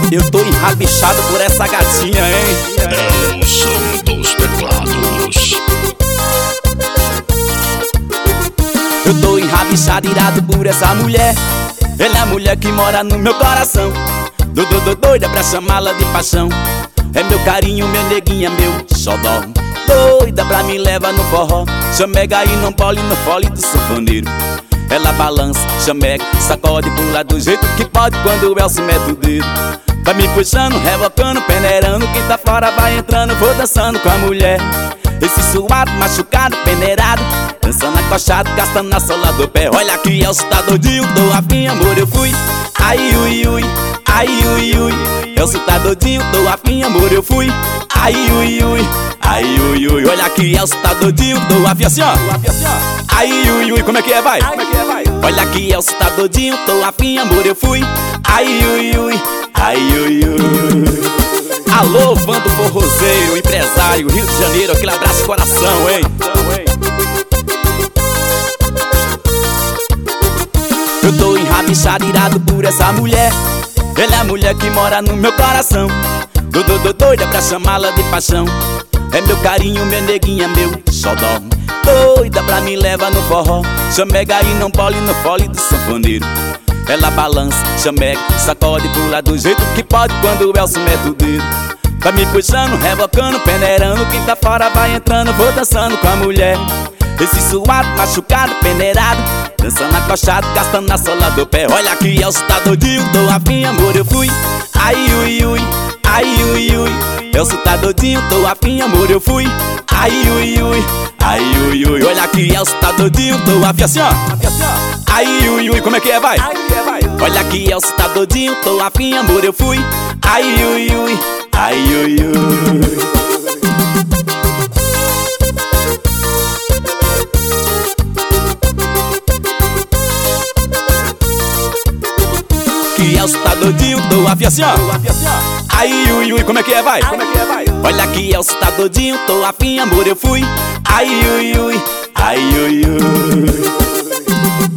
Eu tô enrabichado por essa gatinha, hein? É o som dos teclados. Eu tô enrabichado, irado por essa mulher. Ela é a mulher que mora no meu coração. Doida pra chamá-la de paixão. É meu carinho, meu neguinha, meu xodó. Doida pra me levar no forró. Chamega e não pole no fole do sanfoneiro. Ela balança, chamega, sacode, pula do jeito que pode quando o Elcio mete o dedo. Vai me puxando, rebocando, peneirando. Quem tá fora vai entrando, vou dançando com a mulher. Esse suado, machucado, peneirado, dançando acochado, gastando na sola do pé. Olha que Elcio tá doidinho, tô afim, amor, eu fui. Ai, ui, ui, ai, ui, ui. Elcio tá doidinho, tô afim, amor, eu fui. Ai, ui, ui, ai, ui, ui. Olha que Elcio tá doidinho, tô afim assim, ó. Ai, ui, ui, como é que é, vai? Olha que Elcio tá doidinho, tô afim, amor, eu fui. Ai, ui, ui, ai, ui, ui. Alô, Vando Forrozeiro, empresário, Rio de Janeiro, aquele abraço de coração, hein? Eu tô enrabichado, irado por essa mulher. Ela é a mulher que mora no meu coração. Doida pra chamá-la de paixão. É meu carinho, meu neguinha, meu xodó. Doida pra me levar no forró. Chamega e não pole no fole do sanfoneiro. Ela balança, chamega, sacode, pula do jeito que pode quando o Elcio mete o dedo. Vai me puxando, rebocando, peneirando. Quem tá fora vai entrando, vou dançando com a mulher. Esse suado, machucado, peneirado, dançando acochado, gastando na sola do pé. Olha que Elcio tá doidinho, tô afim, amor, eu fui. Ai, ui, ui, ai, ui, ui. Elcio tá doidinho, tô afim, amor, eu fui. Ai, ui, ui, ai, ui, ui. Olha que Elcio tá doidinho, tô afim assim, ó. Ai, ui, ui, como é que é, vai? Olha que Elcio tá doidinho, tô afim, amor, eu fui. Ai, ui, ui, ai, ui, ui. Que Elcio tá doidinho, tô afim assim, ó. Ai, ui, ui, como é que é, vai? Olha que Elcio tá doidinho, tô afim, amor, eu fui. Ai, ui, ui, ai, ui, ui.